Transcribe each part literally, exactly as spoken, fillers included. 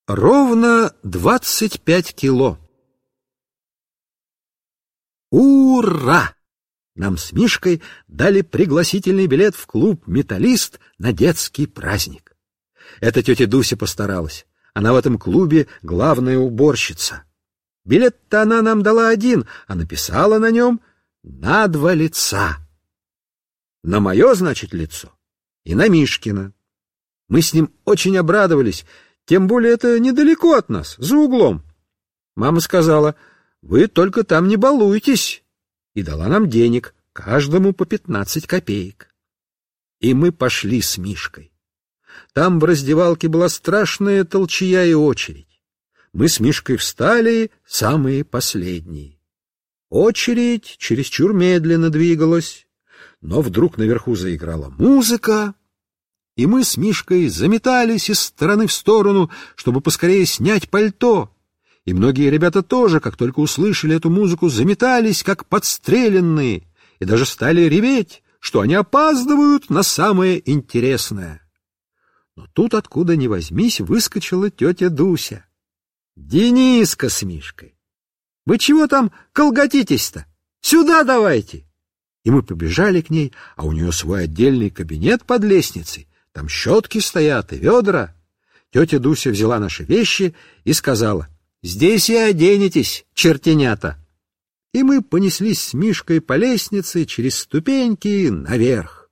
Ровно двадцать пять кило. Ура! Нам с Мишкой дали пригласительный билет в клуб «Металлист» на детский праздник. Это тетя Дуся постаралась. Она в этом клубе главная уборщица. Билет-то она нам дала один, а написала на нем на два лица. На мое, значит, лицо, и на Мишкино. Мы с ним очень обрадовались, тем более это недалеко от нас, за углом. Мама сказала: «Вы только там не балуйтесь», и дала нам денег, каждому по пятнадцать копеек. И мы пошли с Мишкой. Там в раздевалке была страшная толчья и очередь. Мы с Мишкой встали самые последние. Очередь чересчур медленно двигалась, но вдруг наверху заиграла музыка, и мы с Мишкой заметались из стороны в сторону, чтобы поскорее снять пальто. И многие ребята тоже, как только услышали эту музыку, заметались, как подстреленные, и даже стали реветь, что они опаздывают на самое интересное. Но тут, откуда ни возьмись, выскочила тетя Дуся. «Дениска с Мишкой! Вы чего там колготитесь-то? Сюда давайте!» И мы побежали к ней, а у нее свой отдельный кабинет под лестницей. Там щетки стоят и ведра. Тетя Дуся взяла наши вещи и сказала: «Здесь и оденетесь, чертенята». И мы понеслись с Мишкой по лестнице через ступеньки наверх.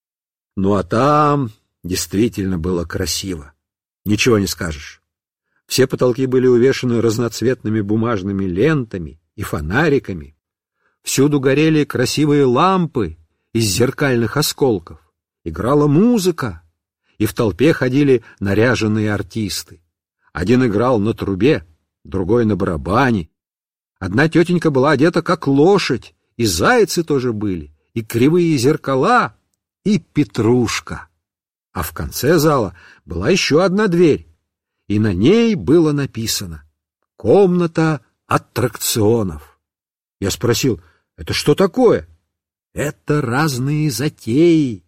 Ну а там действительно было красиво. Ничего не скажешь. Все потолки были увешаны разноцветными бумажными лентами и фонариками. Всюду горели красивые лампы из зеркальных осколков. Играла музыка, и в толпе ходили наряженные артисты. Один играл на трубе, другой на барабане. Одна тетенька была одета как лошадь, и зайцы тоже были, и кривые зеркала, и петрушка. А в конце зала была еще одна дверь, и на ней было написано «Комната аттракционов». Я спросил: «Это что такое?» «Это разные затеи».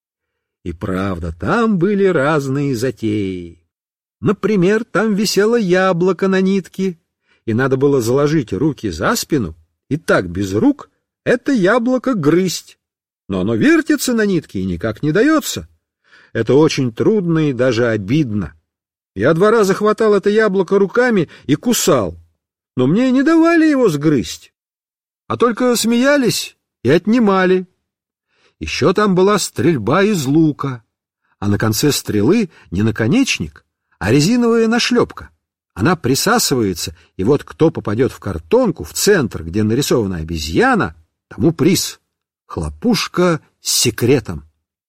И правда, там были разные затеи. Например, там висело яблоко на нитке, и надо было заложить руки за спину, и так без рук это яблоко грызть. Но оно вертится на нитке и никак не дается. Это очень трудно и даже обидно. Я два раза хватал это яблоко руками и кусал, но мне не давали его сгрызть, а только смеялись и отнимали. Еще там была стрельба из лука, а на конце стрелы не наконечник, а резиновая нашлепка. Она присасывается, и вот кто попадет в картонку, в центр, где нарисована обезьяна, тому приз — хлопушка с секретом.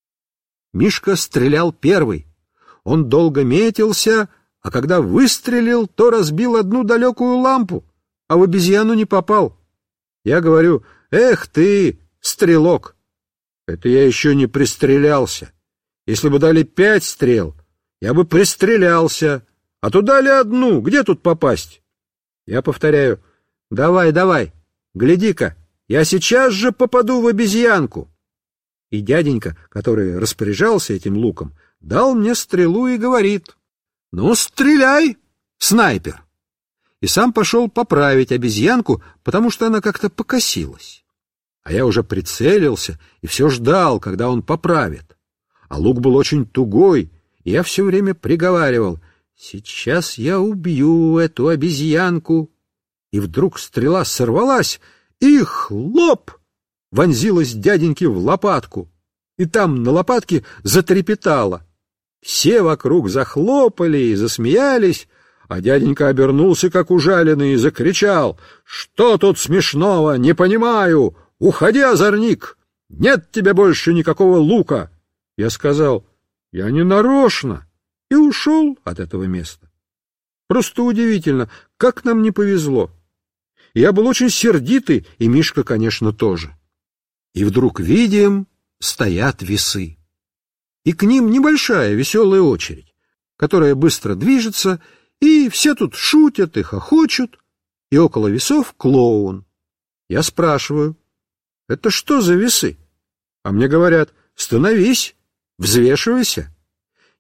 Мишка стрелял первый. Он долго метился, а когда выстрелил, то разбил одну далекую лампу, а в обезьяну не попал. Я говорю: «Эх ты, стрелок! Это я еще не пристрелялся. Если бы дали пять стрел, я бы пристрелялся, а то дали одну, где тут попасть?» Я повторяю: «Давай, давай, гляди-ка, я сейчас же попаду в обезьянку». И дяденька, который распоряжался этим луком, дал мне стрелу и говорит: «Ну, стреляй, снайпер!» И сам пошел поправить обезьянку, потому что она как-то покосилась. А я уже прицелился и все ждал, когда он поправит. А лук был очень тугой, и я все время приговаривал: «Сейчас я убью эту обезьянку». И вдруг стрела сорвалась, и хлоп! Вонзилась дяденьке в лопатку, и там на лопатке затрепетало. Все вокруг захлопали и засмеялись, а дяденька обернулся, как ужаленный, и закричал: «Что тут смешного? Не понимаю! Уходи, озорник! Нет тебе больше никакого лука!» Я сказал: «Я не нарочно», и ушел от этого места. Просто удивительно, как нам не повезло. Я был очень сердитый, и Мишка, конечно, тоже. И вдруг видим, стоят весы. И к ним небольшая веселая очередь, которая быстро движется, и все тут шутят и хохочут, и около весов клоун. Я спрашиваю: «Это что за весы?» А мне говорят: «Становись, взвешивайся».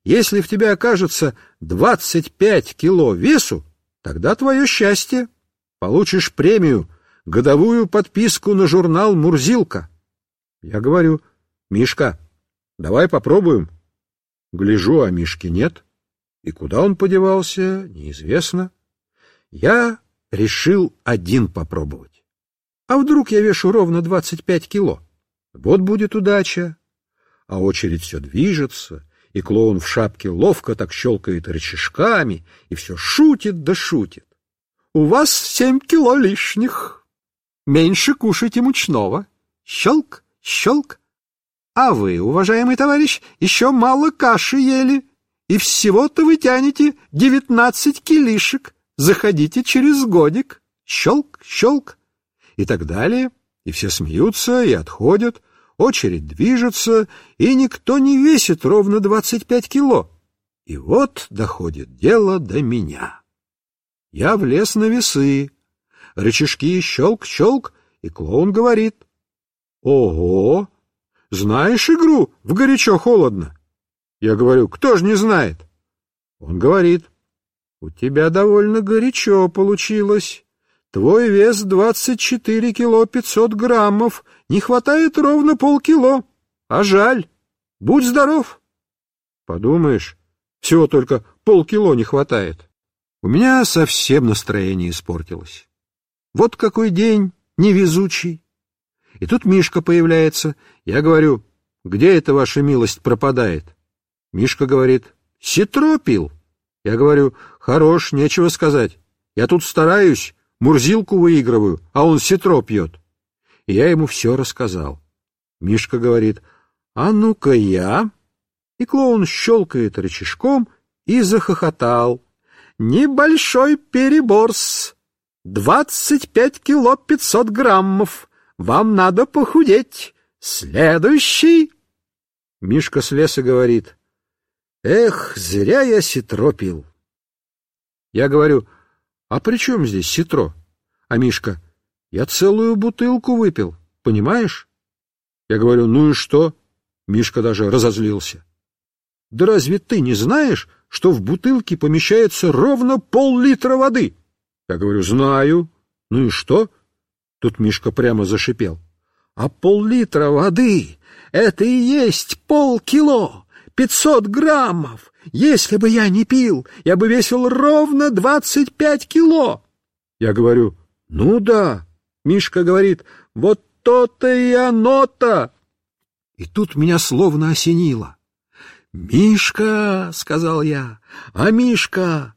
Если в тебе окажется двадцать пять кило весу, тогда твое счастье. Получишь премию, годовую подписку на журнал «Мурзилка». Я говорю: Мишка, давай попробуем. Гляжу, а Мишки нет. И куда он подевался, неизвестно. Я решил один попробовать. А вдруг я вешу ровно двадцать пять кило? Вот будет удача. А очередь все движется, и клоун в шапке ловко так щелкает рычажками, и все шутит да шутит. У вас семь кило лишних. Меньше кушайте мучного. Щелк, щелк. А вы, уважаемый товарищ, еще мало каши ели, и всего-то вы тянете девятнадцать килишек. Заходите через годик. Щелк, щелк. И так далее. И все смеются и отходят. Очередь движется, и никто не весит ровно двадцать пять кило. И вот доходит дело до меня. Я влез на весы. Рычажки щелк-щелк, и клоун говорит: «Ого! Знаешь игру в горячо-холодно?» Я говорю: «Кто ж не знает?» Он говорит: «У тебя довольно горячо получилось. Твой вес двадцать четыре кило пятьсот граммов, не хватает ровно полкило. А жаль. Будь здоров». Подумаешь, всего только полкило не хватает. У меня совсем настроение испортилось. Вот какой день невезучий. И тут Мишка появляется. Я говорю: «Где эта ваша милость пропадает?» Мишка говорит: «Ситро пил». Я говорю: «Хорош, нечего сказать. Я тут стараюсь, Мурзилку выигрываю, а он ситро пьет». И я ему все рассказал. Мишка говорит: «А ну-ка я». И клоун щелкает рычажком и захохотал. «Небольшой перебор-с. Двадцать пять кило пятьсот граммов. Вам надо похудеть. Следующий». Мишка слез и говорит: «Эх, зря я ситро пил». Я говорю: «А при чем здесь ситро?» А Мишка: «Я целую бутылку выпил, понимаешь?» Я говорю: «Ну и что?» Мишка даже разозлился. «Да разве ты не знаешь, что в бутылке помещается ровно пол-литра воды?» Я говорю: «Знаю». «Ну и что?» Тут Мишка прямо зашипел. «А пол-литра воды — это и есть полкило, пятьсот граммов. Если бы я не пил, я бы весил ровно двадцать пять кило». Я говорю: «Ну да». Мишка говорит: «Вот то-то и оно-то». И тут меня словно осенило. «Мишка», — сказал я, — «а Мишка,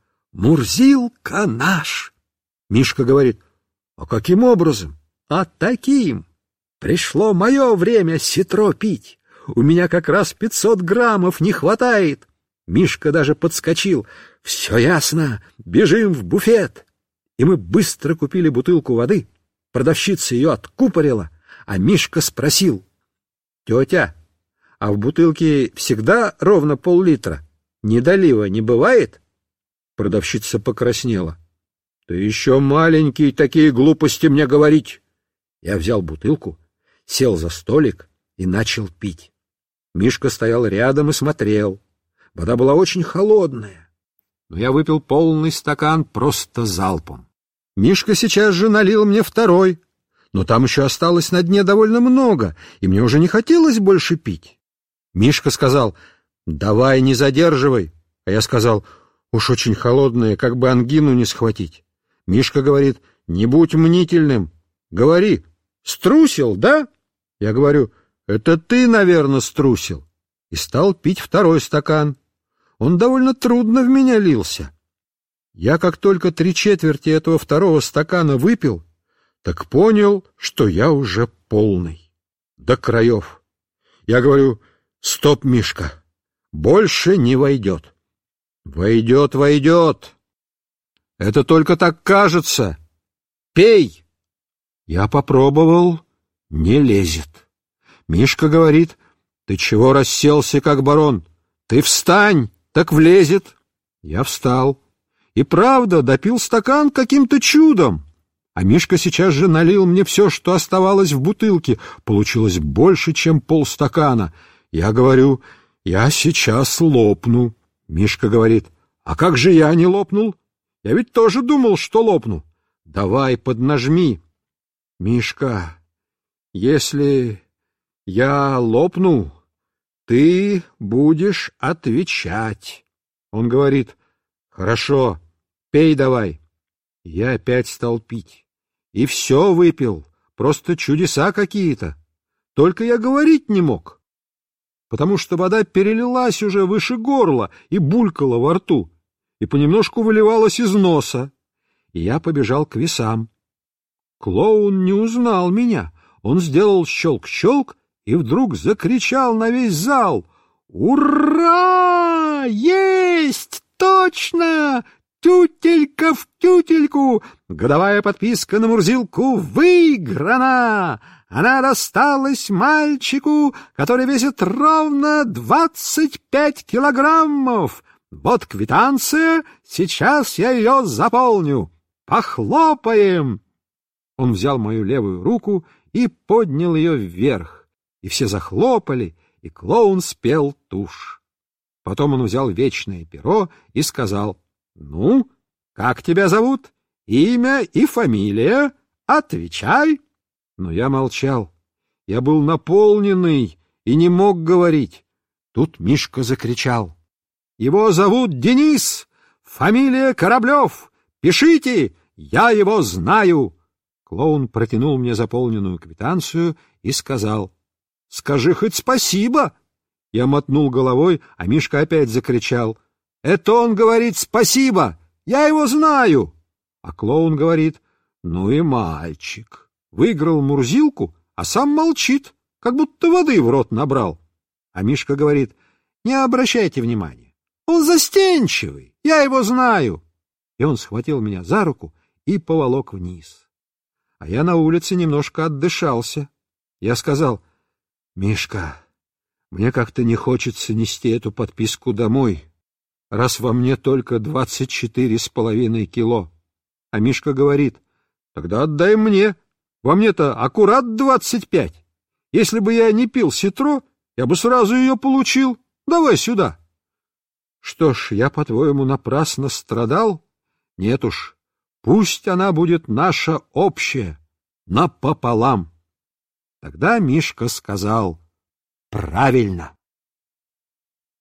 Мурзилка наш». Мишка говорит: «А каким образом?» «А таким. Пришло мое время ситро пить. У меня как раз пятьсот граммов не хватает». Мишка даже подскочил. «Все ясно, бежим в буфет». И мы быстро купили бутылку воды. Продавщица ее откупорила, а Мишка спросил: «Тетя, а в бутылке всегда ровно пол-литра? Недолива не бывает?» Продавщица покраснела. «Ты еще маленький, такие глупости мне говорить». Я взял бутылку, сел за столик и начал пить. Мишка стоял рядом и смотрел. Вода была очень холодная, но я выпил полный стакан просто залпом. Мишка сейчас же налил мне второй, но там еще осталось на дне довольно много, и мне уже не хотелось больше пить. Мишка сказал: «Давай, не задерживай». А я сказал: «Уж очень холодное, как бы ангину не схватить». Мишка говорит: «Не будь мнительным. Говори, струсил, да?» Я говорю: «Это ты, наверное, струсил». И стал пить второй стакан. Он довольно трудно в меня лился. Я как только три четверти этого второго стакана выпил, так понял, что я уже полный, до краев. Я говорю: «Стоп, Мишка, больше не войдет». «Войдет, войдет. Это только так кажется. Пей». Я попробовал, не лезет. Мишка говорит: «Ты чего расселся, как барон? Ты встань, так влезет». Я встал. И правда, допил стакан каким-то чудом. А Мишка сейчас же налил мне все, что оставалось в бутылке. Получилось больше, чем полстакана. Я говорю: «Я сейчас лопну». Мишка говорит: а как же я не лопнул? Я ведь тоже думал, что лопну. Давай, поднажми. Мишка, если я лопну, ты будешь отвечать. Он говорит: хорошо, пей давай. Я опять стал пить. И все выпил, просто чудеса какие-то. Только я говорить не мог, потому что вода перелилась уже выше горла и булькала во рту, и понемножку выливалась из носа. И я побежал к весам. Клоун не узнал меня. Он сделал щелк-щелк и вдруг закричал на весь зал: «Ура! Есть! Точно! Тютелька в тютельку! Годовая подписка на Мурзилку выиграна! Она досталась мальчику, который весит ровно двадцать пять килограммов! Вот квитанция, сейчас я ее заполню! Похлопаем!» Он взял мою левую руку и поднял ее вверх, и все захлопали, и клоун спел тушь. Потом он взял вечное перо и сказал: «Ну, как тебя зовут? Имя и фамилия? Отвечай!» Но я молчал. Я был наполненный и не мог говорить. Тут Мишка закричал: «Его зовут Денис, фамилия Кораблев. Пишите, я его знаю!» Клоун протянул мне заполненную квитанцию и сказал: «Скажи хоть спасибо!» Я мотнул головой, а Мишка опять закричал: «Это он говорит спасибо! Я его знаю!» А клоун говорит: «Ну и мальчик! Выиграл Мурзилку, а сам молчит, как будто воды в рот набрал». А Мишка говорит: «Не обращайте внимания, он застенчивый, я его знаю!» И он схватил меня за руку и поволок вниз. А я на улице немножко отдышался. Я сказал: «Мишка, мне как-то не хочется нести эту подписку домой, раз во мне только двадцать четыре с половиной кило». А Мишка говорит: «Тогда отдай мне, во мне-то аккурат двадцать пять. Если бы я не пил ситро, я бы сразу ее получил. Давай сюда». Что ж, я, по-твоему, напрасно страдал? Нет уж, пусть она будет наша общая, напополам. Тогда Мишка сказал: «Правильно».